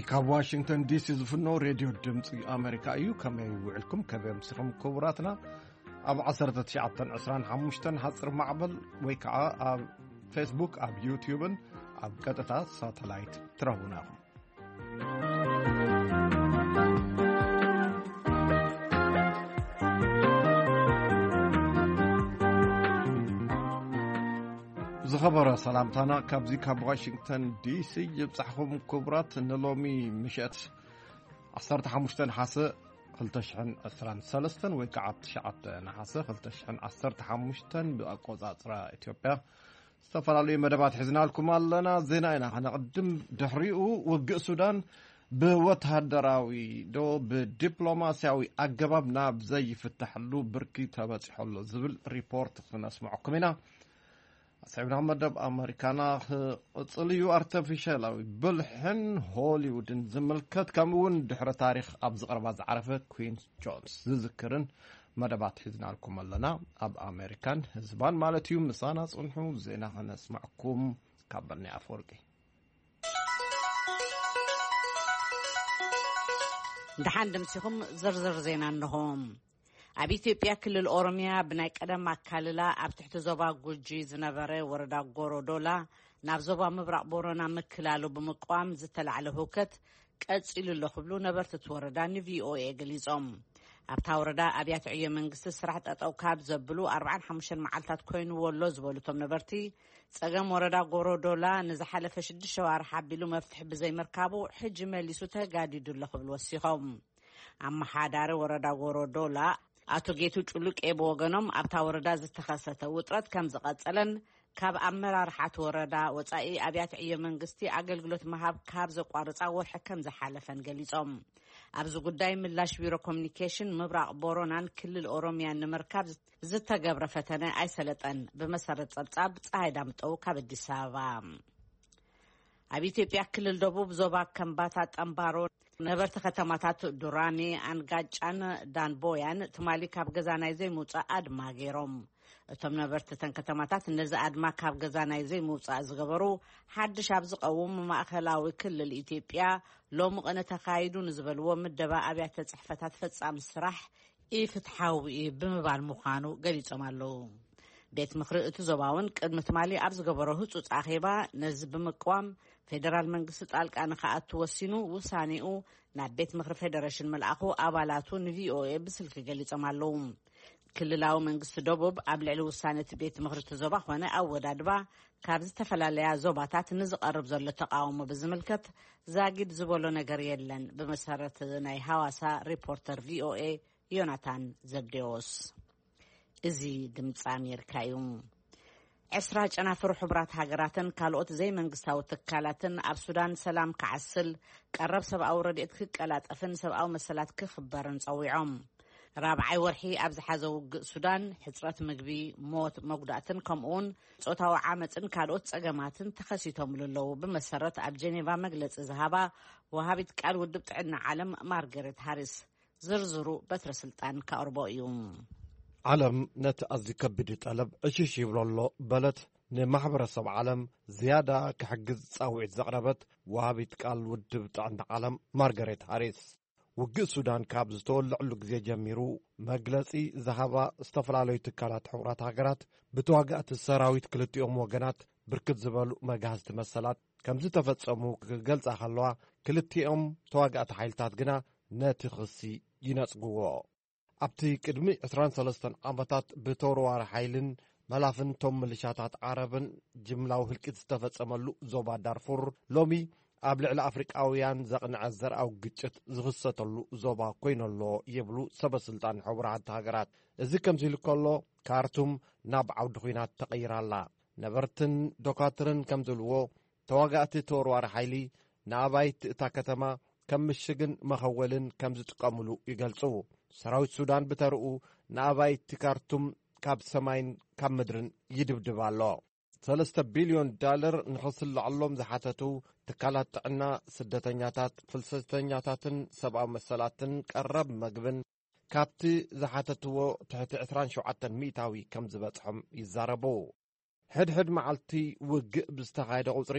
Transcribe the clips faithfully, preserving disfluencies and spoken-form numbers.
ካብ ዋሽንግተን ዲሲ ዝፍኖ ሬድዮ ድምፂ ኣሜሪካ እዩ ከመይ ውዕልኩም ከመይ ምስኹም ክቡራትና ኣብ ዓሰርተ ትሽዓተ ዕስራን ሓሙሽተን ሓፅር ማዕበል ወይ ከዓ ኣብ ፌስቡክ ኣብ ዩቲዩብን ኣብ ቀጥታ ሳተላይት ትረኽቡና ኢኹም ዝኸበረ ሰላምታና ካብዚ ካብ ዋሽንግተን ዲሲ ይብጻሕኩም ክቡራት ንሎሚ ምሸት ዓሰርተ ሓሙሽተ ናሓሰ ክልተ ሽሕን ዕስራን ሰለስተ ወይ ከዓ ትሽዓተ ናሓሰ ክልተ ሽሕን ዓሰርተ ሓሙሽተ ብኣቆጻጽራ ኢትዮጵያ ዝተፈላለዩ መደባት ሒዝናልኩም ኣለና ዜና ኢና ከነቅድም ድሕሪኡ ውግእ ሱዳን ብወተሃደራዊ ዶ ብዲፕሎማስያዊ ኣገባብ ናብ ዘይፍታሕሉ ብርኪ ተበፂሖሎ ዝብል ሪፖርት ክነስምዐኩም ኢና سعيد مدب أمريكانا قصليو artificial بلحن هوليوود زملكت كمون دحر تاريخ أبز قرباز عرفة كوينز جونز ذكرن مدبات حزنا لكم لنا أب أمريكان زبان مالتيوم مسانا صنحو زينا هنسمعكم كابرني أفورقي دحان دمسيكم زرزر زينا نهم ኣብ ኢትዮጵያ ክልል ኦሮሚያ ብናይ ቀደም ኣካልላ ኣብ ትሕቲ ዞባ ጉጂ ዝነበረ ወረዳ ጎሮዶላ ናብ ዞባ ምብራቕ ቦረና ምክላሉ ብምቋም ዝተላዕለ ህውከት ቀፂሉ ኣሎ ክብሉ ነበርቲ ወረዳ ንቪኦኤ ገሊጾም ኣብታ ወረዳ ኣብያተ ዕዮ መንግስቲ ስራሕ ጠጠው ካብ ዘብሉ ኣርባዓን ሓሙሽተን መዓልታት ኮይኑ ወሎ ዝበሉቶም ነበርቲ ጸገም ወረዳ ጎሮዶላ ንዝሓለፈ ሽዱሽተ ወርሒ ሓቢሉ መፍትሒ ብዘይምርካቡ ሕጂ መሊሱ ተጋዲዱ ኣሎ ክብሉ ወሲኾም ኣመሓዳሪ ወረዳ ጎሮዶላ አቶ ጌቱ ጩሉቅ ኤቦገኖም ኣብታ ወረዳ ዝተኸሰተ ውጥረት ከም ዝቐጸለን ካብ ኣመራርሓት ወረዳ ወጻኢ ኣብያተ ዕዮ መንግስቲ ኣገልግሎት መሃብ ካብ ዘቋርጻ ወርሒ ከም ዝሓለፈን ገሊጾም ኣብዚ ጉዳይ ምላሽ ቢሮ ኮሙኒኬሽን ምብራቕ ቦረናን ክልል ኦሮሚያን ንምርካብ ዝተገብረ ፈተነ ኣይሰለጠን ብመሰረት ጸብጻብ ፀሓይ ዳምጠው ካብ አዲስ አበባ ኣብ ኢትዮጵያ ክልል ደቡብ ዞባ ከምባታ ጠምባሮ ነበርቲ ከተማታት ዱራሜ አንጋጫን ዳንቦያን ትማሊ ካብ ገዛ ናይ ዘይምውፃእ ኣድማ ገይሮም እቶም ነበርቲ ተን ከተማታት ነዚ ኣድማ ካብ ገዛ ናይ ዘይምውፃእ ዝገበሩ ሓድሽ ኣብ ዝቐውም ማእኸላዊ ክልል ኢትዮጵያ ሎሚ ቅነ ተኻይዱ ንዝበልዎ ምደባ ኣብያተ ጽሕፈታት ፈጻሚ ስራሕ ኢፍትሓዊ ብምባል ምዃኑ ገሊጾም ኣለዉ ቤት ምኽሪ እቲ ዞባውን ቅድሚ ትማሊ ኣብ ዝገበሮ ህጹጽ ኣኼባ ነዚ ብምቅዋም ፌደራል መንግስቲ ጣልቃ ንኽኣቱ ወሲኑ ውሳኔኡ ናብ ቤት ምኽሪ ፌደሬሽን መልኣኹ ኣባላቱ ንቪኦኤ ብስልኪ ገሊጾም ኣለዉ ክልላዊ መንግስቲ ደቡብ ኣብ ልዕሊ ውሳነ እቲ ቤት ምኽሪ እቲ ዞባ ኾነ ኣወዳድባ ካብ ዝተፈላለያ ዞባታት ንዝቐርብ ዘሎ ተቃውሞ ብዝምልከት ዛጊድ ዝበሎ ነገር የለን ብመሰረት ናይ ሐዋሳ ሪፖርተር ቪኦኤ ዮናታን ዘብዴዎስ እዚ ድምፂ ኣሜሪካ እዩ ዕስራ ጨናፍር ሕቡራት ሃገራትን ካልኦት ዘይመንግስታዊ ትካላትን ኣብ ሱዳን ሰላም ክዓስል ቀረብ ሰብኣዊ ረድኤት ክቀላጠፍን ሰብኣዊ መሰላት ክኽበርን ፀዊዖም ራብዓይ ወርሒ ኣብ ዝሓዘ ውግእ ሱዳን ሕፅረት ምግቢ ሞት መጉዳእትን ከምኡውን ጾታዊ ዓመፅን ካልኦት ፀገማትን ተኸሲቶም ኣለዉ ብመሰረት ኣብ ጀኔቫ መግለፂ ዝሃባ ወሃቢት ቃል ውድብ ጥዕና ዓለም ማርገሬት ሃሪስ ዝርዝሩ በትረ ስልጣን ካቅርቦ እዩ ዓለም ነቲ ኣዝዩ ከቢድ ጠለብ እሽሽ ይብለሎ በለት ንማሕበረሰብ ዓለም ዝያዳ ክሕግዝ ጻውዒት ዘቕረበት ወሃቢት ቃል ውድብ ጥዕና ዓለም ማርገሬት ሃሪስ ውግእ ሱዳን ካብ ዝተወልዕሉ ግዜ ጀሚሩ መግለጺ ዝሃባ ዝተፈላለዩ ትካላት ሕቡራት ሃገራት ብተዋጋእቲ ሰራዊት ክልቲኦም ወገናት ብርክት ዝበሉ መጋዝቲ መሰላት ከም ዝተፈጸሙ ክገልጻ ከለዋ ክልቲኦም ተዋጋእቲ ሓይልታት ግና ነቲ ክሲ ይነጽግዎ ኣብቲ ቅድሚ ዕስራን ሰለስተን ዓመታት ብተወርዋሪ ሓይልን መላፍን ቶም ምልሻታት ዓረብን ጅምላዊ ህልቂት ዝተፈጸመሉ ዞባ ዳርፉር ሎሚ ኣብ ልዕሊ ኣፍሪቃውያን ዘቕንዐ ዘርኣዊ ግጭት ዝኽሰተሉ ዞባ ኮይነሎ ይብሉ ሰበስልጣን ሕቡራት ሃገራት እዚ ከምዚ ኢሉ ከሎ ካርቱም ናብ ዓውዲ ኩናት ተቐይራላ ነበርትን ዶካትርን ከም ዝብልዎ ተዋጋእቲ ተወርዋሪ ሓይሊ ንኣባይቲ እታ ከተማ ከም ምሽግን መኸወልን ከም ዝጥቀምሉ ይገልጹ ሰራዊት ሱዳን ብተርኡ ንኣባይቲ ካርቱም ካብ ሰማይን ካብ ምድርን ይድብድብ ኣሎ ሰለስተ ቢልዮን ዳለር ንኽስልዓሎም ዝሓተቱ ትካላት ጥዕና ስደተኛታት ፍልሰተኛታትን ሰብኣዊ መሰላትን ቀረብ መግብን ካብቲ ዝሓተትዎ ትሕቲ ዕስራን ሸውዓተ ሚእታዊ ከም ዝበጽሖም ይዛረቡ ሕድሕድ መዓልቲ ውግእ ብዝተኻየደ ቁፅሪ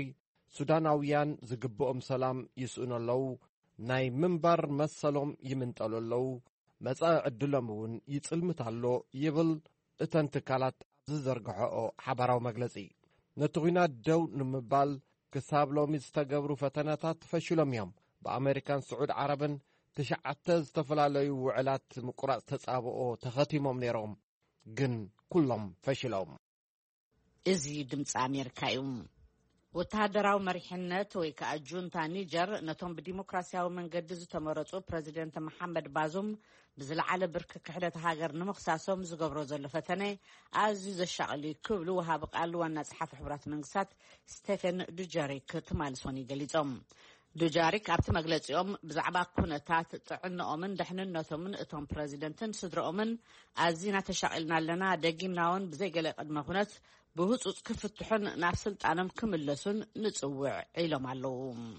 ሱዳናውያን ዝግብኦም ሰላም ይስኡን ኣለዉ ናይ ምንባር መሰሎም ይምንጠሉ ኣለዉ መጻኢ ዕድሎም እውን ይጽልምት ኣሎ ይብል እተን ትካላት ዝዘርግሐኦ ሓባራዊ መግለጺ ነቲ ኹናት ደው ንምባል ክሳብ ሎሚ ዝተገብሩ ፈተናታት ፈሽሎም እዮም ብኣሜሪካን ስዑድ ዓረብን ትሽዓተ ዝተፈላለዩ ውዕላት ምቁራጽ ተጻብኦ ተኸቲሞም ነይሮም ግን ኩሎም ፈሽሎም እዚ ድምፂ ኣሜሪካ እዩ ወተሃደራዊ መሪሕነት ወይ ከዓ ጁንታ ኒጀር ነቶም ብዲሞክራሲያዊ መንገዲ ዝተመረጹ ፕሬዚደንት መሐመድ ባዙም ብዝለዓለ ብርኪ ክሕደት ሃገር ንምኽሳሶም ዝገብሮ ዘሎ ፈተነ ኣዝዩ ዘሻቕሊ ክብሉ ወሃቢ ቃል ዋና ጸሓፊ ሕቡራት መንግስታት ስቴፈን ዱጃሪክ ትማልሶኒ ገሊጾም ዱጃሪክ ኣብቲ መግለጺኦም ብዛዕባ ኩነታት ጥዕንኦምን ድሕንነቶምን እቶም ፕሬዚደንትን ስድሮኦምን ኣዝና ተሻቒልና ኣለና ደጊምናውን ብዘይገለ ቅድመ ኩነት ብህፁፅ ክፍትሑን ናብ ስልጣኖም ክምለሱን ንጽውዕ ኢሎም ኣለዉ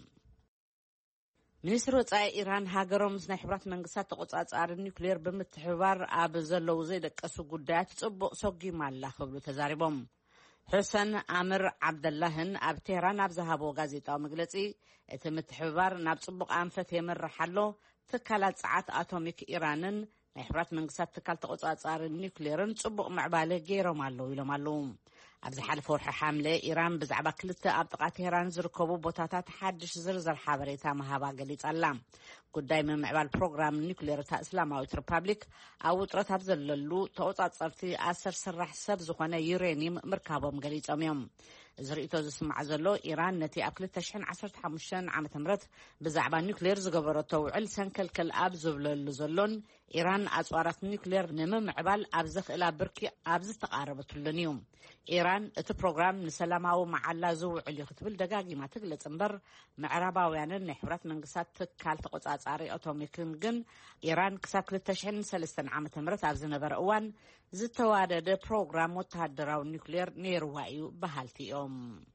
ሚኒስትሪ ወጻኢ ኢራን ሃገሮም ምስ ናይ ሕቡራት መንግስታት ተቆጻጻሪ ኒውክሌር ብምትሕብባር ኣብ ዘለው ዘይደቀሱ ጉዳያት ጽቡቕ ሰጊማ ኣላ ክብሉ ተዛሪቦም حسن عمر عبد الله ኣብ ቴህራን ኣብ ዝሃቦ ጋዜጣዊ መግለጺ እቲ ምትሕብባር ናብ ጽቡቕ ኣንፈት የምርሕ ኣሎ ትካላት ጸዓት ኣቶሚክ ኢራንን ናይ ሕቡራት መንግስታት ትካል ተቆጻጻሪ ኒውክሌርን ጽቡቕ ምዕባለ ገይሮም ኣለዉ ኢሎም ኣለዉ ኣብ ዝሓለፈ ወርሒ ሓምለ ኢራን ብዛዕባ ክልተ ኣብ ጥቓ ቴህራን ዝርከቡ ቦታታት ሓድሽ ዝርዝር ሓበሬታ መሃባ ገሊጻ ኣላ ጉዳይ ምምዕባል ፕሮግራም ኒውክሌር እታ እስላማዊት ሪፓብሊክ ኣብ ውጥረት ኣብ ዘለሉ ተቆጻጸርቲ ኣሰር ስራሕ ሰብ ዝኾነ ዩሬኒየም ምርካቦም ገሊጾም እዮም እዚ ርእይቶ ዝስማዕ ዘሎ ኢራን ነቲ ኣብ ክልተ ሽሕን ዓሰርተ ሓሙሽተን ዓመተ ምህረት ብዛዕባ ኒውክሌር ዝገበረቶ ውዕል ሰንከልከል ኣብ ዝብለሉ ዘሎን ኢራን ኣጽዋራት ኒውክሌር ንምምዕባል ኣብ ዝኽእላ ብርኪ ኣብ ዝተቃረበትሉን እዩ ኢራን እቲ ፕሮግራም ንሰላማዊ መዓላ ዝውዕል እዩ ክትብል ደጋጊማ ትግለጽ እምበር ምዕራባውያንን ናይ ሕቡራት መንግስታት ትካል ተቆጻጻሪ ኣቶሚክን ግን ኢራን ክሳብ ክልተ ሽሕን ሰለስተን ዓመተ ምህረት ኣብ ዝነበረ እዋን ዝተዋደደ ፕሮግራም ወተሃደራዊ ኒውክሌር ነይርዋ እዩ በሃልቲ እዮም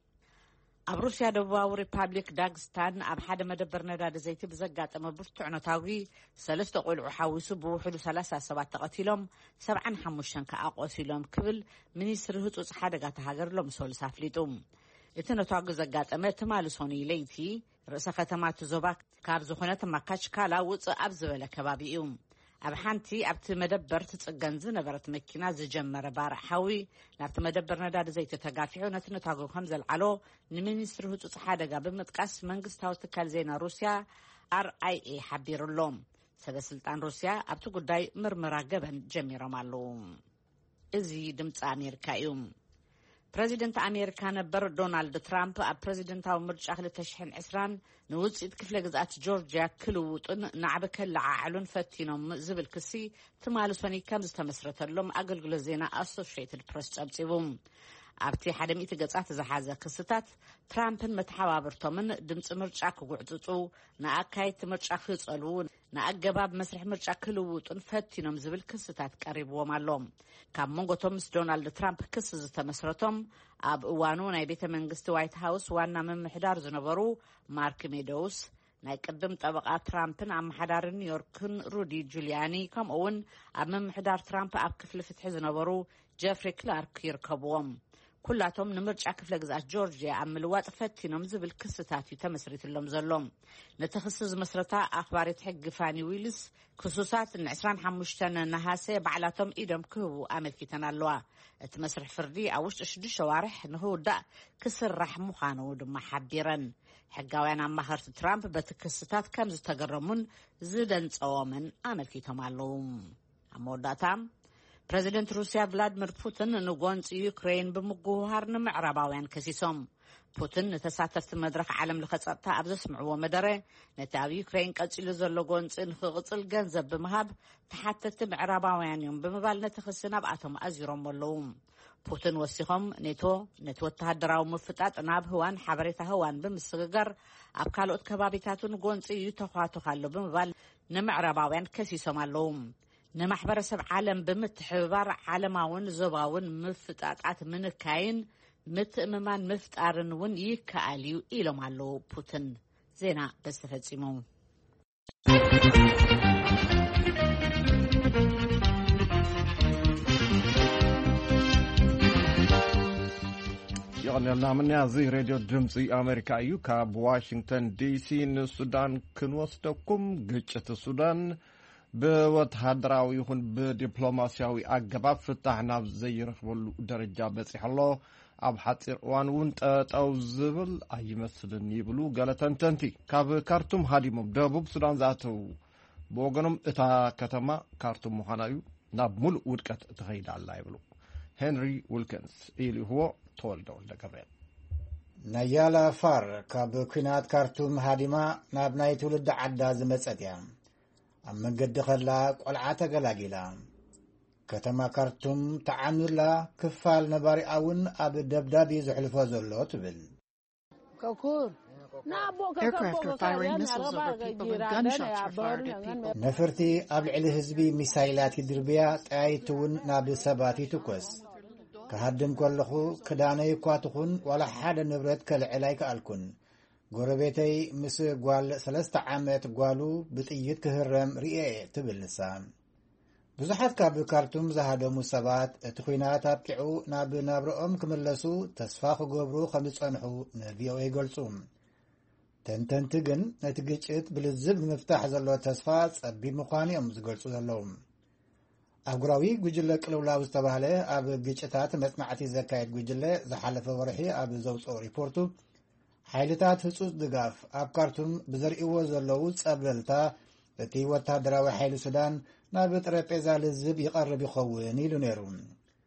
ኣብ ሩስያ ደቡባዊ ሪፓብሊክ ዳግስታን ኣብ ሓደ መደበር ነዳዲ ዘይቲ ብዘጋጠመ ብርቱዕ ዕነታዊ ሰለስተ ቆልዑ ሓዊሱ ብውሕዱ ሰላሳ ሰባት ተቐቲሎም ሰብዓን ሓሙሽተን ከዓ ቆሲሎም ክብል ሚኒስትሪ ህፁፅ ሓደጋታ ሃገር ሎም ሰሉስ ኣፍሊጡ እቲ ነታዊ ዘጋጠመ ትማሊ ሶኒ ለይቲ ርእሰ ከተማ ዞባ ካብ ዝኾነ ማካችካላ ውፅእ ኣብ ዝበለ ከባቢ እዩ ኣብ ሓንቲ ኣብቲ መደበር ትጽገን ዝነበረት መኪና ዝጀመረ ባርዕ ሓዊ ናብቲ መደበር ነዳዲ ዘይቲ ተጋፊዑ ነቲ ነታዊ ከም ዘልዓሎ ንሚኒስትሪ ህፁፅ ሓደጋ ብምጥቃስ መንግስታዊ ትካል ዜና ሩስያ አር አይ ኤ ሓቢሩሎም ሰበስልጣን ሩስያ ኣብቲ ጉዳይ ምርመራ ገበን ጀሚሮም ኣለዉ እዚ ድምፂ ኣሜሪካ እዩ ፕሬዚደንት ኣሜሪካ ነበር ዶናልድ ትራምፕ ኣብ ፕሬዚደንታዊ ምርጫ ክልተ ሽሕን ዕስራን ንውፅኢት ክፍለ ግዝኣት ጆርጅያ ክልውጡን ናዕቢ ከለዓዕሉን ፈቲኖም ዝብል ክሲ ትማሊ ሶኒ ከም ዝተመስረተሎም ኣገልግሎት ዜና ኣሶሺየትድ ፕሬስ ጸብጺቡ ኣብቲ ሓደ ሚእቲ ገጻት ዝሓዘ ክስታት ትራምፕን መተሓባበርቶምን ድምፂ ምርጫ ክጉዕፅፁ ንኣካየድቲ ምርጫ ክጸልዉ ንኣገባብ መስርሕ ምርጫ ክልውጡን ፈቲኖም ዝብል ክስታት ቀሪብዎም ኣሎም ካብ መንጎቶም ምስ ዶናልድ ትራምፕ ክስ ዝተመስረቶም ኣብ እዋኑ ናይ ቤተ መንግስቲ ዋይት ሃውስ ዋና መምሕዳር ዝነበሩ ማርክ ሜዶውስ ናይ ቅድም ጠበቃ ትራምፕን ኣመሓዳሪ ኒውዮርክን ሩዲ ጁሊያኒ ከምኡውን ኣብ መምሕዳር ትራምፕ ኣብ ክፍሊ ፍትሒ ዝነበሩ ጀፍሪ ክላርክ ይርከብዎም ኩላቶም ንምርጫ ክፍለ ግዝኣት ጆርጅያ ኣብ ምልዋጥ ፈቲኖም ዝብል ክስታት እዩ ተመስሪትሎም ዘሎም ነቲ ክሲ ዝመስረታ ኣኽባሪት ሕጊ ፋኒ ዊልስ ክሱሳት ንዕስራን ሓሙሽተን ነሃሴ ባዕላቶም ኢዶም ክህቡ ኣመልኪተን ኣለዋ እቲ መስርሕ ፍርዲ ኣብ ውሽጢ ሽዱሽተ ዋርሕ ንኽውዳእ ክስራሕ ምዃኑ ድማ ሓቢረን ሕጋውያን ኣማኸርቲ ትራምፕ በቲ ክስታት ከም ዝተገረሙን ዝደንፀዎምን ኣመልኪቶም ኣለዉ ኣብ መወዳእታ ፕሬዚደንት ሩስያ ቭላድሚር ፑቲን ንጎንፂ ዩክሬን ብምጉህሃር ንምዕራባውያን ከሲሶም ፑቲን ንተሳተፍቲ መድረክ ዓለም ለኸ ፀጥታ ኣብ ዘስምዕዎ መደረ ነቲ ኣብ ዩክሬን ቀፂሉ ዘሎ ጎንፂ ንኽቕፅል ገንዘብ ብምሃብ ተሓተቲ ምዕራባውያን እዮም ብምባል ነቲ ክሲ ናብኣቶም ኣዚሮም ኣለዉ ፑቲን ወሲኾም ኔቶ ነቲ ወተሃደራዊ ምፍጣጥ ናብ ህዋን ሓበሬታ ህዋን ብምስግጋር ኣብ ካልኦት ከባቢታትን ጎንፂ እዩ ተኳትካሎ ብምባል ንምዕራባውያን ከሲሶም ኣለዉ ንማሕበረሰብ ዓለም ብምትሕብባር ዓለማውን ዞባውን ምፍጣጣት ምንካይን ምትእምማን ምፍጣርን እውን ይከኣል እዩ ኢሎም ኣለዉ ፑቲን ዜና በስተፈጺሙ يغني قبلنا من هذه راديو دمزي أمريكا يوكا بواشنطن دي سي السودان كنوستكم قجة السودان بوتهدراوي يكون بدبلوماسياوي أقباب فتحنا زي رخبو درجة بسيح الله أب حتير وان وانت أو زبل أي مثل يبلو قالتن تنتي كاب كارتوم هادي مبدابو بسودان ذاتو بوغنم إتا كتما كارتوم مخانايو ناب مل ودكت تغيد الله يبلو هنري ويلكنز إلي هو تولدو لقبل نيالا فار كاب كينات كارتوم هادما ناب ناي تولد عدا زمصتيا أما قد خلا قلعه غلاغيلا كتما كارتوم تعاملا كفال نباري اون اب دبدابي زحلفو زلو تبل كوكور Aircraft were firing missiles over people and gunshots were fired at people. نفرتي قبل على حزبي ميسايلات دربيا تايتون ناب سباتي تكوس كهدم كلخو كداني كواتخون ولا حدا نبرت كالعلايك الكن غربيتي مس غوال ثلاثه عامات غوالو بطيت كهرم رئيه تبلسام بزحات كاب كارتوم زهادمو سبات تخوينات ابقعو ناب نابرኦም كملسو تسفاخ غبرو خمصنحو نبيو يغلصوم تنتنتجن نتجيت بالزب مفتاح زلو تسفا صبي مخانيم زغلصو زلوم أقراوي جوجل كلولاو استباله أب جيتات مصنعتي زكايت جوجل زحلف ورحي أب زوصو ريبورتو حيلتات حصص دغاف أب كارتوم بزرئو زلو صبللتا تي وتادراوي حيل السودان ناب طريقيزا للزب يقرب يخون يلو نيرون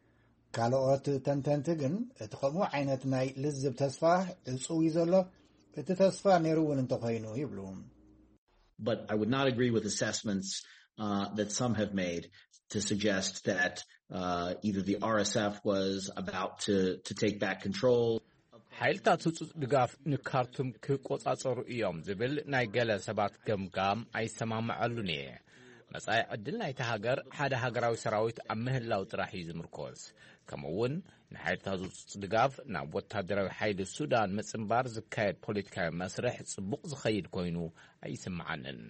كالوت تنتنتجن تقمو عينت ناي للزب تسفا الصوي زلو تتسفا نيرون انتخينو يبلوم. But I would not agree with assessments uh, that some have made to suggest that uh, either the R S F was about to to take back control. حيلتات صوص دغاف نكارتم كقصاصرو ايوم زبل ناي ገለ ሰባት ገምጋም አይሰማማዓሉኒ መጻይ ዕድል ናይቲ ሃገር ሓደ ሃገራዊ ሰራዊት ኣብ ምህላው ጥራሕ ይዝምርኮስ ከምውን ንሓይልታት ጽጽ ድጋፍ ናብ ወታደራዊ ሓይሊ ሱዳን ምጽምባር ዝካየድ ፖለቲካዊ መስርሕ ጽቡቕ ዝኸይድ ኮይኑ ኣይስምዓንን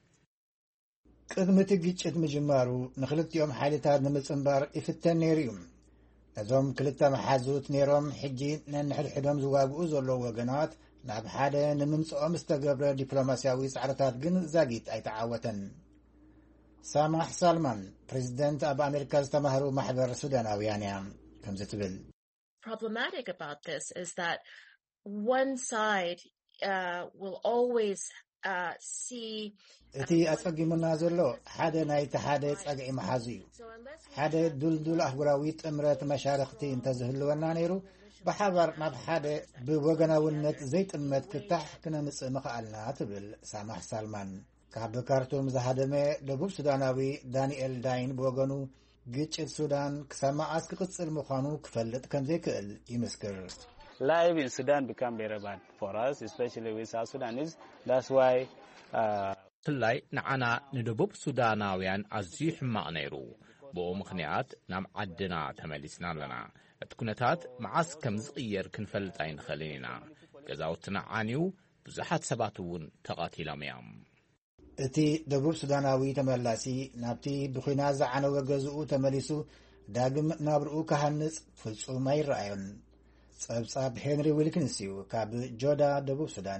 ቅድሚት ግጭት ምጅማሩ ንኽልቲኦም ሓይልታት ንምጽምባር ይፍተን ነይሩም እዞም ክልተ መሓዙት ነይሮም ሕጂ ነንሕድሕዶም ዝዋግኡ ዘለዉ ወገናት ናብ ሓደ ንምምጽኦም ዝተገብረ ዲፕሎማስያዊ ጻዕርታት ግን ዛጊት ኣይተዓወተን سامح سالمان president of America's Tamaharu Mahbar Sudanawiyania comes to bill. Problematic about this is that one side uh, will always uh, see اتي اصقي منازلو حدا نايت حدا صقعي محازيو حدا دلدل احوراوي طمرات مشارختي انتزهلونا نيرو بحبر ما بحدا بوغناونت زيت امت كتح كنا مصمخالنا تبل سامح سالمان كاب كارتوم زهادمه دبوب سوداناوي دانيال داين بوغنو ግጭት ሱዳን ከሰማ አስክ ቅጽል መኻኑ ክፈልጥ ከምዘይክእል ይመስክር Life in Sudan become very bad for us, especially with South Sudanese. That's why ትላይ ንዓና ንደቡብ ሱዳናውያን ኣዝዩ ሕማቕ ነይሩ ብኡ ምኽንያት ናብ ዓድና ተመሊስና ኣለና እቲ ኩነታት መዓስ ከም ዝቕየር ክንፈልጥ ኣይንኽእልን ኢና ገዛውትና ዓንዩ ብዙሓት ሰባት እውን ተቓቲሎም እዮም እቲ ደቡብ ሱዳናዊ ተመላሲ ናብቲ ብኹናት ዝዓነወ ገዝኡ ተመሊሱ ዳግም ናብርኡ ካህንጽ ፍጹም ኣይረኣዮን ጸብጻብ ሄንሪ ዊልኪንስ እዩ ካብ ጆዳ ደቡብ ሱዳን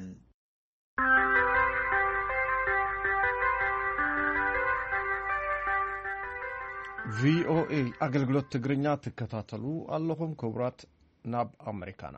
ቪኦኤ አገልግሎት ትግርኛ ትከታተሉ ኣለኹም ክቡራት ናብ ኣሜሪካና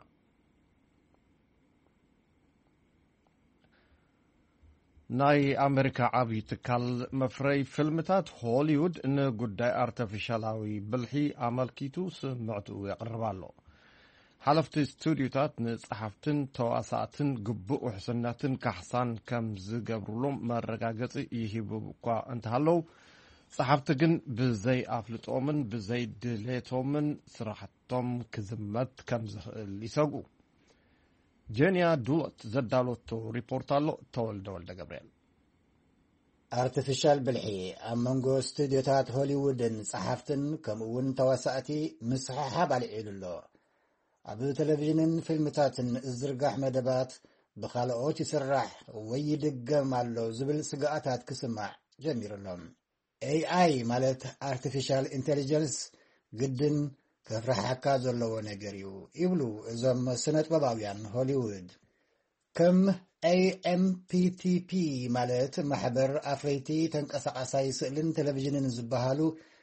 ናይ ኣሜሪካ ዓብይ ትካል መፍረይ ፊልምታት ሆሊውድ ንጉዳይ ኣርቲፊሻላዊ ብልሒ ኣመልኪቱ ስምዕቱ የቕርባሎ ሓለፍቲ ስቱድዮታት ንጸሓፍትን ተዋሳእትን ግቡእ ውሕስነትን ካሕሳን ከም ዝገብሩሎም መረጋገፂ ይሂቡ እኳ እንተሃለው ጸሓፍቲ ግን ብዘይ ኣፍልጦምን ብዘይ ድሌቶምን ስራሕቶም ክዝመት ከም ዝኽእል ይሰግኡ ጀንያ ዱሎት ዘዳሎቶ ሪፖርት ኣሎ ተወልደ ወልደ ገብርኤል artificial ብልሒ ኣብ መንጎ ስቱድዮታት ሆሊውድን ጸሓፍትን ከምኡውን ተዋሳእቲ ምስሓሓብ ኣልዒሉሎ ኣብ ቴሌቪዥንን ፊልምታትን ዝዝርጋሕ መደባት ብኻልኦት ይስራሕ ወይ ይድገም ኣሎ ዝብል ስጋኣታት ክስማዕ ጀሚሩሎም ኤ ኣይ ማለት artificial intelligence ግድን ከፍራሕካ ዘለዎ ነገር እዩ ይብሉ እዞም ስነ-ጥበባውያን ሆሊውድ። ከም ኤ ኤም ፒ ቲ ፒ ማለት ማሕበር ኣፍረይቲ ተንቀሳቓሳይ ስእልን ቴሌቪዥንን ዝበሃሉ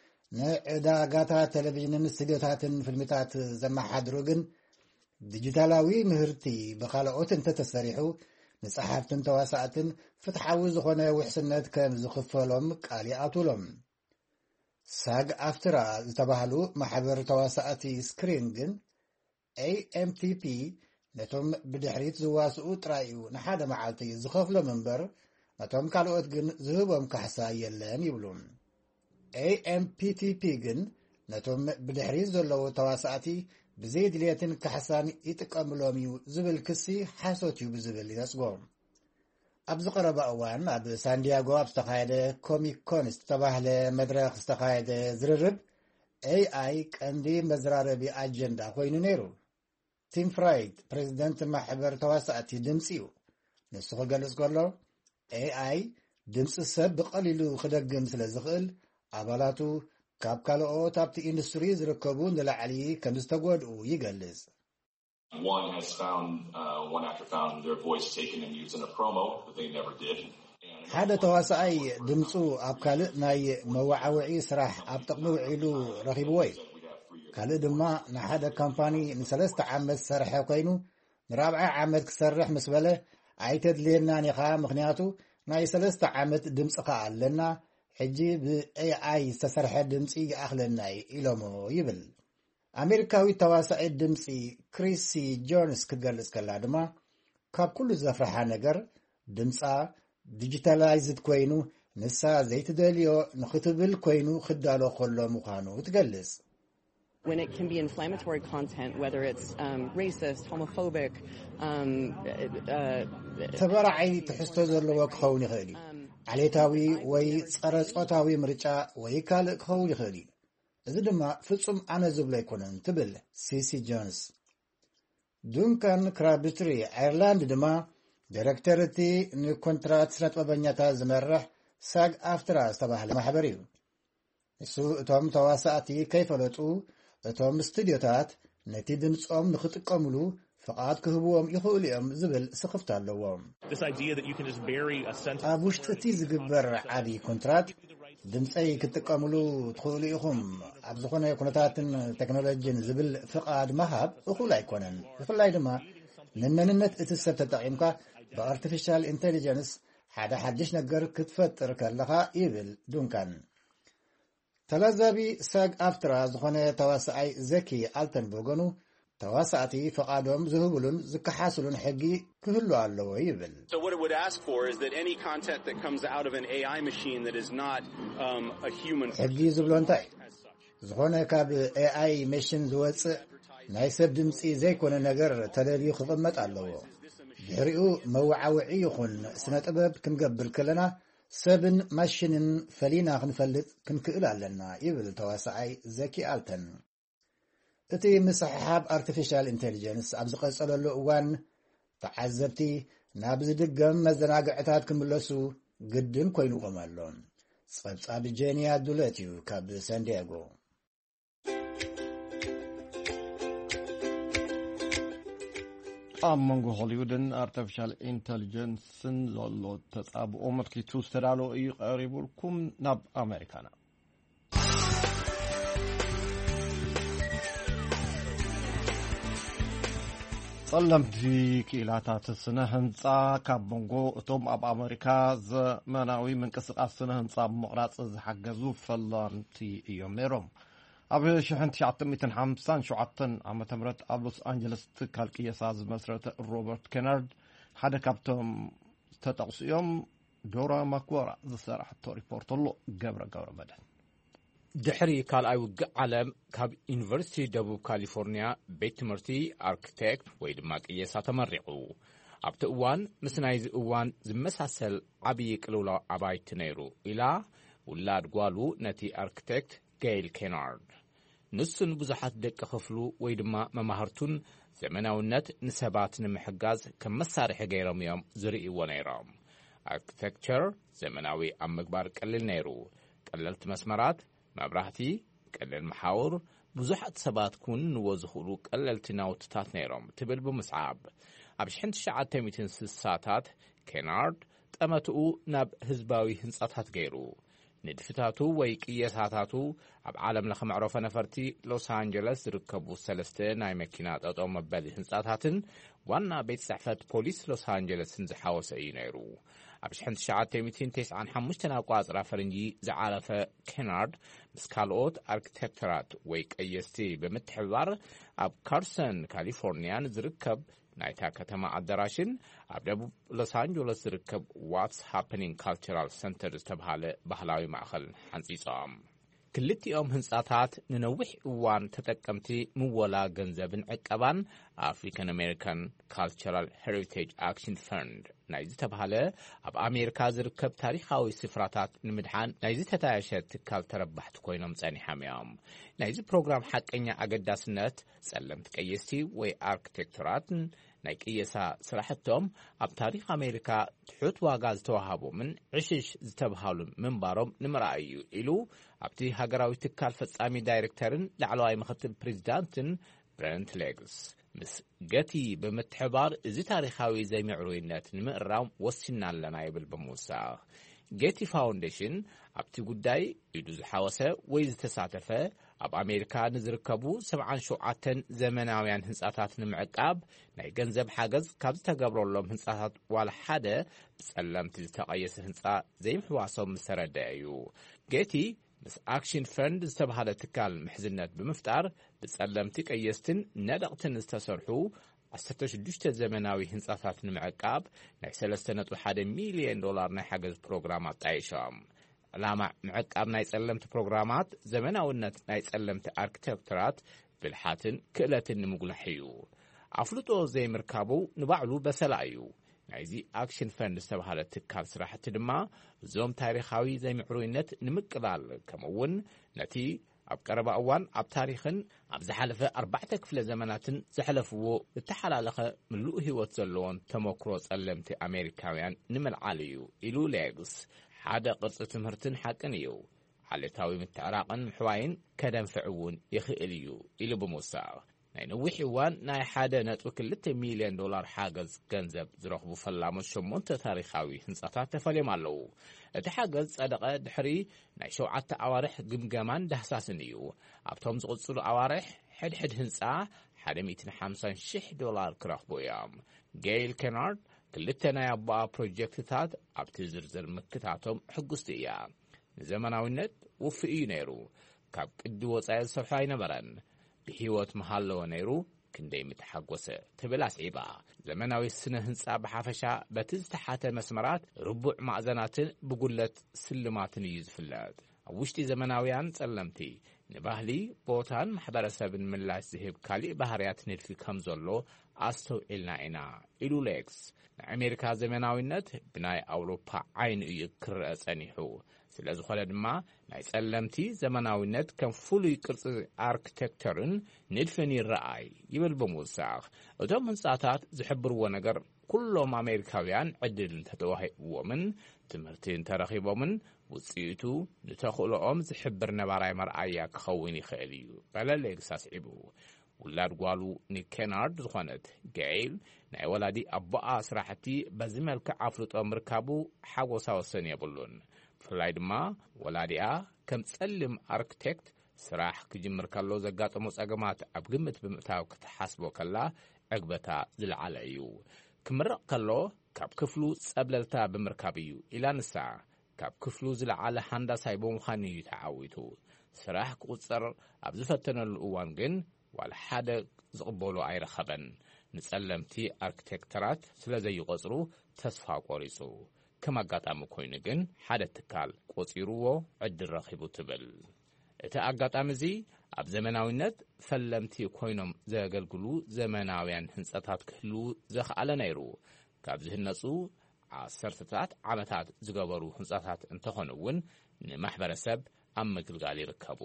ንዕዳጋታት ቴሌቪዥንን ስቱድዮታትን ፊልምታት ዘመሓድሩ ግን ዲጂታላዊ ምህርቲ ብኻልኦት እንተተሰሪሑ ንጸሓፍትን ተዋሳእትን ፍትሓዊ ዝኾነ ውሕስነት ከም ዝኽፈሎም ቃል ይኣትሎም። ሳግ ኣፍትራ ዝተባህሉ ማሕበር ተዋሳእቲ ስክሪን ግን ኤ ኤም ቲ ፒ ነቶም ብድሕሪት ዝዋስኡ ጥራይ እዩ ንሓደ መዓልቲ ዝኸፍሎም እምበር ነቶም ካልኦት ግን ዝህቦም ካሕሳ የለን ይብሉ። ኤ ኤም ፒ ቲ ፒ ግን ነቶም ብድሕሪት ዘለዉ ተዋሳእቲ ብዘይ ድልየትን ካሕሳን ይጥቀምሎም እዩ ዝብል ክሲ ሓሶት እዩ ብዝብል ይነጽጎም። ኣብ ዝቐረበ እዋን ኣብ ሳንዲያጎ ኣብ ዝተኻየደ ኮሚክ ኮን ዝተባህለ መድረኽ ዝተኻየደ ዝርርብ ኤ ኣይ ቀንዲ መዘራረቢ ኣጀንዳ ኮይኑ ነይሩ። ቲም ፍራይድ ፕሬዚደንት ማሕበር ተዋሳእቲ ድምፂ እዩ። ንሱ ክገልጽ ከሎ ኤ ኣይ ድምፂ ሰብ ብቐሊሉ ክደግም ስለ ዝኽእል ኣባላቱ ካብ ካልኦት ኣብቲ ኢንዱስትሪ ዝርከቡ ንላዕሊ ከም ዝተጎድኡ ይገልጽ። One has found, uh, one actor found their voice taken and used in a promo that they never did. ሓደ ተዋሳኣይ ድምፁ ኣብ ካልእ ናይ መዋዓውዒ ስራሕ ኣብ ጥቕሚ ውዒሉ ረኺብዎ እዩ። ካልእ ድማ ንሓደ ካምፓኒ ንሰለስተ ዓመት ዝሰርሐ ኮይኑ ንራብዓይ ዓመት ክሰርሕ ምስ በለ ኣይተድልየናን ኢኻ ምክንያቱ ናይ ሰለስተ ዓመት ድምፂ ኸ ኣለና ሕጂ ብኤአይ ዝተሰርሐ ድምፂ ይኣኽለና ኢሎሞ ይብል። ኣሜሪካዊ ተዋሳኢ ድምፂ ክሪሲ ጆንስ ክገልጽ ከላ ድማ ካብ ኩሉ ዘፍርሓ ነገር ድምፃ ዲጂታላይዝድ ኮይኑ ንሳ ዘይትደልዮ ንኽትብል ኮይኑ ክዳሎ ከሎ ምዃኑ ትገልጽ። When it can be inflammatory content, whether it's um, racist, homophobic, um, uh, ተበራዓይ ትሕዝቶ ዘለዎ ክኸውን ይኽእል እዩ። ዓሌታዊ ወይ ጸረ ጾታዊ ምርጫ ወይ ካልእ ክኸውን ይኽእል እዩ። እዚ ድማ ፍጹም ኣነ ዝብሎ ኣይኮነን ትብል ሲሲ ጆንስ። ዱንካን ክራብትሪ ኣየርላንድ ድማ ዳይሬክተር እቲ ንኮንትራት ስነ ጥበበኛታት ዝመርሕ ሳግ ኣፍትራ ዝተባህለ ማሕበር እዩ። እሱ እቶም ተዋሳእቲ ከይፈለጡ እቶም ስቱድዮታት ነቲ ድምፆም ንኽጥቀምሉ ፍቓድ ክህብዎም ይኽእሉ እዮም ዝብል ስኽፍት ኣለዎም። ኣብ ውሽጢ እቲ ዝግበር ዓብዪ ኮንትራት ድምፀይ ክትጥቀምሉ ትኽእሉ ኢኹም ኣብ ዝኾነ ኩነታትን ቴክኖሎጂን ዝብል ፍቓድ መሃብ እኹል ኣይኮነን። ብፍላይ ድማ ንመንነት እቲ ሰብ ተጠቒምካ ብኣርቲፊሻል ኢንቴሊጀንስ ሓደ ሓድሽ ነገር ክትፈጥር ከለኻ ይብል ዱንካን። ተላዛቢ ሳግ ኣፍትራ ዝኾነ ተዋሳኣይ ዘኪ ኣልተን በገኑ ተዋሳእቲ ፍቓዶም ዝህብሉን ዝከሓስሉን ሕጊ ክህሉ ኣለዎ ይብል። So what it would ask for is that any content that comes out of an A I machine that is not um, a human ሕጊ ዝብሎ እንታይ ዝኾነ ካብ ኤአይ መሽን ዝወፅእ ናይ ሰብ ድምፂ ዘይኮነ ነገር ተደልዩ ክቕመጥ ኣለዎ። ድሕሪኡ መዋዓውዒ ይኹን ስነ ጥበብ ክንገብር ከለና ሰብን ማሽንን ፈሊና ክንፈልጥ ክንክእል ኣለና ይብል ተዋሳኣይ ዘኪ ኣልተን። እቲ ምስሕሓብ ኣርቲፊሻል ኢንቴሊጀንስ ኣብ ዝቐጸለሉ እዋን ተዓዘብቲ ናብ ዝድገም መዘናግዕታት ክምለሱ ግድን ኮይኑዎም ኣሎ። ጸብጻብ ጄንያ ዱለት እዩ ካብ ሳንዲያጎ። ኣብ መንጎ ሆሊውድን ኣርቲፊሻል ኢንቴሊጀንስን ዘሎ ተጻብኦ ምልኪቱ ዝተዳለወ እዩ ቀሪቡልኩም ናብ ኣሜሪካና። ጸለምቲ ክኢላታት ስነ ህንፃ ካብ መንጎ እቶም ኣብ ኣሜሪካ ዘመናዊ ምንቅስቓስ ስነ ህንፃ ብምቕራጽ ዝሓገዙ ፈላምቲ እዮም ነይሮም። ኣብ ሽሕ ትሽዓተ ሚእትን ሓምሳን ሸውዓተን ዓመተ ምህረት ኣብ ሎስ አንጀለስ ትካል ቅየሳ ዝመስረተ ሮበርት ኬናርድ ሓደ ካብቶም ዝተጠቕሱ እዮም። ዶራ ማክወራ ዝሰርሐቶ ሪፖርት ኣሎ ገብረ ገብረ መድህን። ድሕሪ ካልኣይ ውግእ ዓለም ካብ ዩኒቨርሲቲ ደቡብ ካሊፎርኒያ ቤት ትምህርቲ ኣርክቴክት ወይ ድማ ቅየሳ ተመሪቑ። ኣብቲ እዋን ምስ ናይዚ እዋን ዝመሳሰል ዓብዪ ቅልውላው ኣባይቲ ነይሩ ኢላ ውላድ ጓሉ ነቲ ኣርክቴክት ጌይል ኬናርድ ንሱን ብዙሓት ደቂ ክፍሉ ወይ ድማ መማህርቱን ዘመናውነት ንሰባት ንምሕጋዝ ከም መሳርሒ ገይሮም እዮም ዝርእይዎ ነይሮም። ኣርክቴክቸር ዘመናዊ ኣብ ምግባር ቀሊል ነይሩ። ቀለልቲ መስመራት፣ መብራህቲ፣ ቀሊል መሓውር፣ ብዙሓት ሰባት ኩን ንወዝኽሉ ቀለልቲ ናውትታት ነይሮም ትብል ብምስዓብ ኣብ ሽሕን ትሽዓተ ሚእትን ስሳታት ኬናርድ ጠመትኡ ናብ ህዝባዊ ህንጻታት ገይሩ ንድፍታቱ ወይ ቅየሳታቱ ኣብ ዓለም ለኸ መዕረፎ ነፈርቲ ሎስ አንጀለስ ዝርከቡ ሰለስተ ናይ መኪና ጠጠው መበሊ ህንጻታትን ዋና ቤት ጽሕፈት ፖሊስ ሎስ አንጀለስን ዝሓወሰ እዩ ነይሩ ኣብ ሽሕን ትሽዓተ ሚእትን ትስዓን ሓሙሽተን ኣቋጽራ ፈረንጂ ዝዓረፈ ኬናርድ ምስ ካልኦት ኣርክቴክተራት ወይ ቀየስቲ ብምትሕብባር ኣብ ካርሰን ካሊፎርኒያን ዝርከብ ናይታ ከተማ ኣዳራሽን ኣብ ደቡብ ሎስ አንጀለስ ዝርከብ ዋትስ ሃፕኒንግ ካልቸራል ሰንተር ዝተባሃለ ባህላዊ ማእኸል ሓንጺጾም ክልቲኦም ህንጻታት ንነዊሕ እዋን ተጠቀምቲ ምወላ ገንዘብን ዕቀባን ኣፍሪካን ኣሜሪካን ካልቸራል ሄሪቴጅ ኣክሽን ፈንድ ናይ ዝተባሃለ ኣብ ኣሜሪካ ዝርከብ ታሪኻዊ ስፍራታት ንምድሓን ናይ ዝተታየሸ ትካል ተረባሕቲ ኮይኖም ጸኒሖም እዮም ናይዚ ፕሮግራም ሓቀኛ ኣገዳስነት ጸለምቲ ቀየስቲ ወይ ኣርክቴክተራትን ናይ ቅየሳ ስራሕቶም ኣብ ታሪኽ ኣሜሪካ ትሑት ዋጋ ዝተዋሃቦምን ዕሽሽ ዝተባሃሉ ምንባሮም ንምርኣይ እዩ ኢሉ ኣብቲ ሃገራዊ ትካል ፈጻሚ ዳይሬክተርን ላዕለዋይ ምክትል ፕሬዚዳንትን ብረንት ሌግስ ምስ ገቲ ብምትሕባር እዚ ታሪኻዊ ዘይምዕሩይነት ንምእራም ወሲና ኣለና ይብል ብምውሳኽ ጌቲ ፋውንዴሽን ኣብቲ ጉዳይ ኢዱ ዝሓወሰ ወይ ዝተሳተፈ ኣብ ኣሜሪካ ንዝርከቡ ሰብዓን ሸውዓተን ዘመናውያን ህንጻታት ንምዕቃብ ናይ ገንዘብ ሓገዝ ካብ ዝተገብረሎም ህንጻታት ዋላ ሓደ ብጸለምቲ ዝተቐየሰ ህንጻ ዘይምሕዋሶም ምስ ተረድአ እዩ ጌቲ ምስ ኣክሽን ፈንድ ዝተባሃለ ትካል ምሕዝነት ብምፍጣር ብጸለምቲ ቀየስትን ነደቕትን ዝተሰርሑ ዓሰርተ ሽዱሽተ ዘመናዊ ህንጻታት ንምዕቃብ ናይ ሰለስተ ነጥቢ ሓደ ሚልዮን ዶላር ናይ ሓገዝ ፕሮግራም ኣጣይሾም ዕላማ ምዕቃብ ናይ ጸለምቲ ፕሮግራማት ዘመናውነት ናይ ጸለምቲ ኣርክቴክተራት ብልሓትን ክእለትን ንምጉላሕ እዩ ኣፍልጦ ዘይምርካቡ ንባዕሉ በሰላ እዩ ናይዚ ኣክሽን ፈንድ ዝተባሃለ ትካል ስራሕቲ ድማ እዞም ታሪኻዊ ዘይምዕሩይነት ንምቅላል ከምኡውን ነቲ ኣብ ቀረባ እዋን ኣብ ታሪኽን ኣብ ዝሓለፈ ኣርባዕተ ክፍለ ዘመናትን ዘሕለፍዎ እተሓላለኸ ምሉእ ህይወት ዘለዎን ተመክሮ ጸለምቲ ኣሜሪካውያን ንምልዓል እዩ ኢሉ ሌግስ ሓደ ቅርፂ ትምህርትን ሓቅን እዩ ዓሌታዊ ምትዕራቕን ምሕዋይን ከደንፍዕ እውን ይኽእል እዩ ኢሉ ብምውሳኽ ናይ ነዊሕ እዋን ናይ ሓደ ነጥቢ ክልተ ሚልዮን ዶላር ሓገዝ ገንዘብ ዝረኽቡ ፈላሞት ሸሞንተ ታሪኻዊ ህንጻታት ተፈልዮም ኣለዉ እቲ ሓገዝ ጸደቐ ድሕሪ ናይ ሸውዓተ ኣዋርሕ ግምገማን ዳህሳስን እዩ ኣብቶም ዝቕጽሉ ኣዋርሕ ሕድሕድ ህንጻ ሓደ ሚእትን ሓምሳን ሽሕ ዶላር ክረኽቡ እዮም ጌይል ኬናርድ ክልተ ናይ ኣቦኣ ፕሮጀክትታት ኣብቲ ዝርዝር ምክታቶም ሕጉስቲ እያ ንዘመናዊነት ውፍእ እዩ ነይሩ ካብ ቅዲ ወጻኢ ዝሰርሖ ኣይነበረን ብህይወት መሃለወ ነይሩ ክንደይ ምትሓጐሰ ትብል ኣስዒባ ዘመናዊ ስነ ህንጻ ብሓፈሻ በቲ ዝተሓተ መስመራት ርቡዕ ማዕዘናትን ብጉለት ስልማትን እዩ ዝፍለጥ ኣብ ውሽጢ ዘመናውያን ጸለምቲ ንባህሊ ቦታን ማሕበረሰብን ምላሽ ዝህብ ካሊእ ባህርያት ንድፊ ከም ዘሎ ኣስተውዒልና ኢና ኢሉ ሌግስ ናይ ኣሜሪካ ዘመናዊነት ብናይ ኣውሮፓ ዓይኒ እዩ ክርአ ጸኒሑ ስለ ዝኾነ ድማ ናይ ጸለምቲ ዘመናዊነት ከም ፍሉይ ቅርፂ ኣርክቴክተርን ንድፍን ይረኣይ ይብል ብምውሳኽ እቶም ህንጻታት ዝሕብርዎ ነገር ኩሎም ኣሜሪካውያን ዕድል ተተዋሂብዎምን ትምህርቲ ተረኺቦምን ውፅኢቱ ንተኽእሎኦም ዝሕብር ነባራይ መርኣያ ክኸውን ይኽእል እዩ በለ ሌግስ ኣስዒቡ ውላድ ጓሉ ንኬናርድ ዝኾነት ጌይል ናይ ወላዲ ኣቦኣ ስራሕቲ በዚ መልክዕ ኣፍልጦ ምርካቡ ሓጎሳ ወሰን የብሉን ብፍላይ ድማ ወላዲኣ ከም ጸሊም ኣርክቴክት ስራሕ ክጅምር ከሎ ዘጋጠሞ ጸገማት ኣብ ግምት ብምእታው ክትሓስቦ ከላ ዕግበታ ዝለዓለ እዩ ክምረቕ ከሎ ካብ ክፍሉ ጸብለልታ ብምርካብ እዩ ኢላ ንሳ ካብ ክፍሉ ዝለዓለ ሃንዳሳይ ብምዃን እዩ ተዓዊቱ ስራሕ ክቁፀር ኣብ ዝፈተነሉ እዋን ግን ዋላ ሓደ ዝቕበሎ ኣይረኸበን ንጸለምቲ ኣርክቴክተራት ስለ ዘይቆጽሩ ተስፋ ቆሪጹ ከም ኣጋጣሚ ኮይኑ ግን ሓደ ትካል ቆፂርዎ ዕድል ረኺቡ ትብል እቲ ኣጋጣሚ እዚ ኣብ ዘመናዊነት ፈለምቲ ኮይኖም ዘገልግሉ ዘመናውያን ህንጻታት ክህሉ ዘኽኣለ ነይሩ ካብ ዝህነጹ ዓሰርተታት ዓመታት ዝገበሩ ህንጻታት እንተኾኑ እውን ንማሕበረሰብ ኣብ ምግልጋል ይርከቡ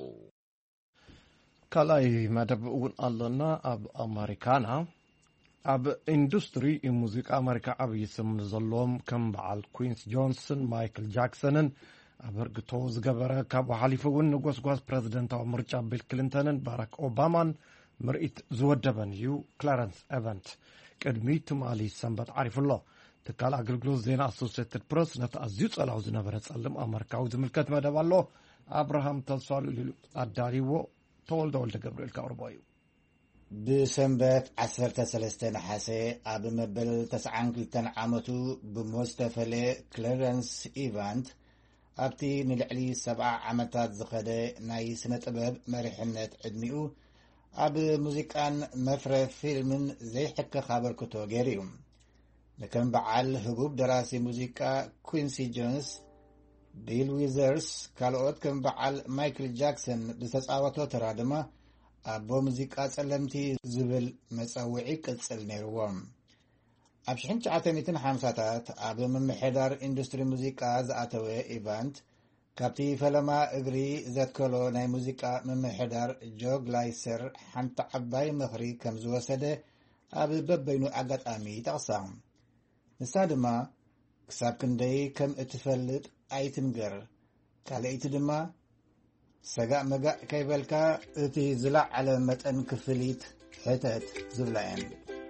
ካልኣይ መደብ እውን ኣለና ኣብ ኣሜሪካና ኣብ ኢንዱስትሪ ሙዚቃ ኣሜሪካ ዓብዪ ስም ዘለዎም ከም በዓል ኩዊንስ ጆንስን ማይክል ጃክሰንን أبرقتو زقبرة كابو حليفون نقوس قواس بريزيدنتاو مرجع بيل كلينتون باراك أوبامان مرئيت زودبن يو كلارنس إيفنت قدمي تمالي سنبت عارف الله تكال أقلقلو زينا أسوسيتد بروس نتأزيو صلاحو زنبرة تسلم أمريكاو زملكت مدب الله أبراهام تلصالو للأداريو تولد ولد قبريل كاربايو بسنبت عسرت سلستين حاسي أب مبل تسعان كلتن عامتو بمستفلي كلارنس إيفنت أبتي نلعلي سبع عمتات زخدة ناي سنة أباب مريحنة عدميو أب موزيكان مفرة فيلم زي حكا خابر كتو غيريوم لكن بعال هبوب دراسي موزيكا كوينسي جونز بيل ويزرز كالوت كم بعال مايكل جاكسون بتسعواتو ترادما أبو موزيكا سلمتي زبل مساوعي كتسل نيروام أبشحن تعتميتن حامساتات أبو من محدار اندستري موزيكا زاتوي إيفانت كابتي فلما اغري زاتكولو ناي موزيكا من محدار جو غلايسر حنت عباي مخري كم زوسده أبو ببينو أقات آمي تغسام نسادما كساب كندي كم اتفلت ايتنجر كاليت دما سقا مقا كيبالكا اتي زلع على متن كفليت حتت زبلاين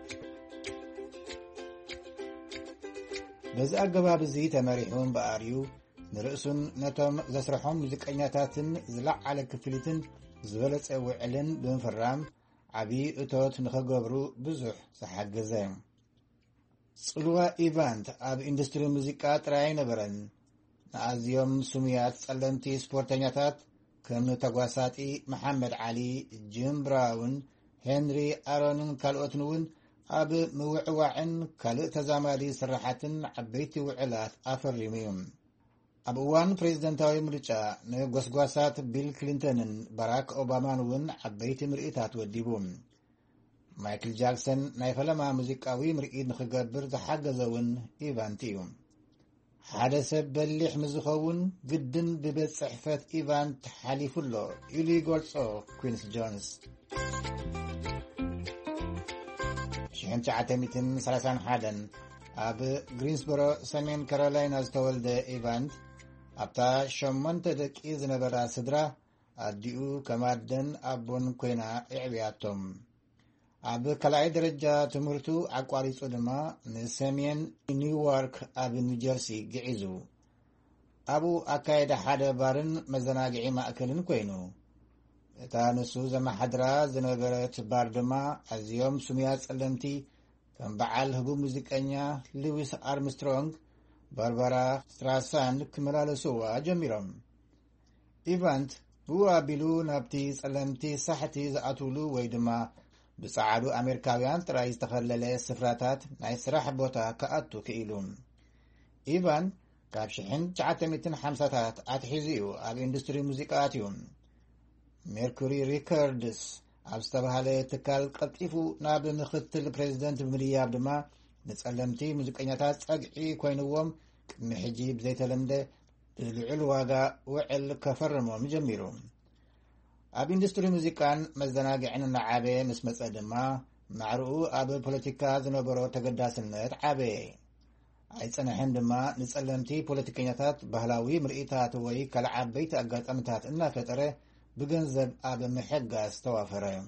بز أقباب زي تماريحون بآريو نرأسون نتوم زسرحهم مزيكايناتاتن زلع على كفليتن زبلت اوعلن بنفرام عبي اتوت نخقبرو بزح سحق زيم صلوا إيفانت أب إندستري موزيكا تراي نبرن نازيوم سميات سلمتي سبورتانياتات كم تقواساتي محمد علي جيم براون هنري أرون كالوتنون أب موعوعن كالو تزامالي سرحاتن عبيتي وعلات آفر ريميوم أب وان بريزدنتاوي مريشا نقوسقواسات بيل كلينتون باراك أوبامان عبيتي مرئيتات وديبوم مايكل جاكسون نايفلما موزيكاوي مرئيد نخقبر زحاقزون إيفانتيوم حدا سب بليح مزخون قدن ببيت صحفة إيفانت حليفولو يولي غولتسو كوينس جونز شحن تعتميتن سلاسان حادن أب غرينسبورو سمين كارولاينا استولد إيفانت أبتا شمونت دك إذن برا صدرا أديو كمادن أبون كوينا إعبياتهم أب كلاي درجة تمرتو أقوالي صدما نسمين نيويورك أب نيوجيرسي قعيزو أبو أكايد حدا بارن مزناقعي ما أكلن كوينو تانسو زما حدرا زنبرت باردما أزيوم سميات سلمتي كان بعال هبو موزيكانيا لويس أرمسترونغ باربارا ستراساند كملالسوا جميرم إيفانت هو بلو نابتي سلمتي صحتي زأتولو ويدما بصعادو أمريكاويان ترايز تخلل سفراتات ناي سراح بوتا كأتو كإيلوم إيفان كابشحن تعتمتن حمساتات أتحيزيو أب اندستري موزيكاتيوم ميركوري ريكوردز أبستبهالي تكال قطيفو ناب مختل بريزيدنت بمرياب دما نتسألمتي موزيكانياتات أقعي كوينوهم محجيب زي تلمده العلو واقا وعل كفرمو مجميروم أب اندستري موزيكان مزدناقعين النعابي مسمس أدما معرؤو أب بوليتيكا زنبرو تقداسنت عابي عيسانا حندما نتسألمتي بوليتيكينياتات بهلاوي مرئيتات وي كالعابيت أقات أمتات إنا فتره بجنزب أب محقاس توافرين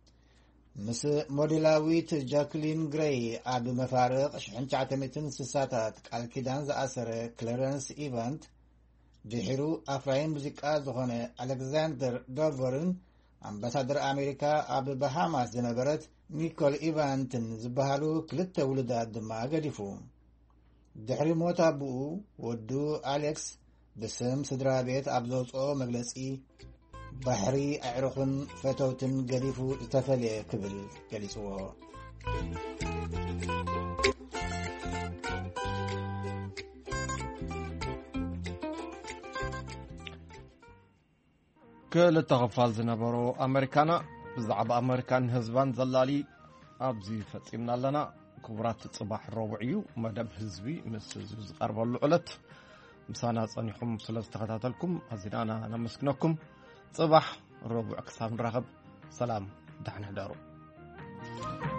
مس موديلاويت جاكلين غراي أب مفارق شحن تعتمتن سساتات كالكيدان زأسر كلارنس إيفانت دحرو أفراين موزيكا زخونة ألكساندر دوفرن أمباسادر أمريكا أب بهاماس زنبرت نيكول إيفانتن زبهالو كلت ولدات دما قدفو دحري موت أبو ودو أليكس بسم سدرابيت أبزوصو مجلسي بحري أعرخن فتوتن قدفو تفلي كبل قليسوه كل التغفال زنبرو أمريكانا بزعب أمريكان هزبان زلالي أبزي فتيمنا لنا كبرات صباح الربعيو مدب هزبي مسز قرب اللعلت مسانا صنيحكم سلسة تخطاتلكم أزينانا نمسكنكم صباح الربع كسام رغب سلام دحنا دارو